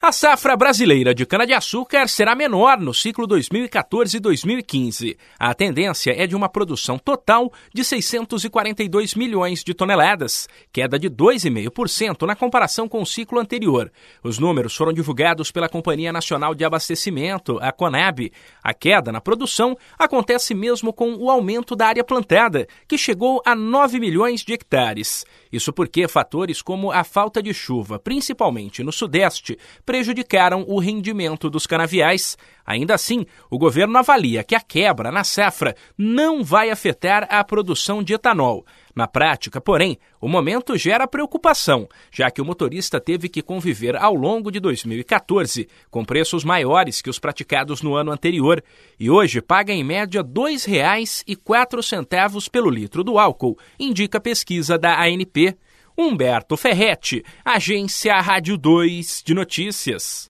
A safra brasileira de cana-de-açúcar será menor no ciclo 2014-2015. A tendência é de uma produção total de 642 milhões de toneladas, queda de 2,5% na comparação com o ciclo anterior. Os números foram divulgados pela Companhia Nacional de Abastecimento, a CONAB. A queda na produção acontece mesmo com o aumento da área plantada, que chegou a 9 milhões de hectares. Isso porque fatores como a falta de chuva, principalmente no Sudeste, prejudicaram o rendimento dos canaviais. Ainda assim, o governo avalia que a quebra na safra não vai afetar a produção de etanol. Na prática, porém, o momento gera preocupação, já que o motorista teve que conviver ao longo de 2014 com preços maiores que os praticados no ano anterior e hoje paga em média R$ 2,04 pelo litro do álcool, indica a pesquisa da ANP. Humberto Ferretti, Agência Rádio 2 de Notícias.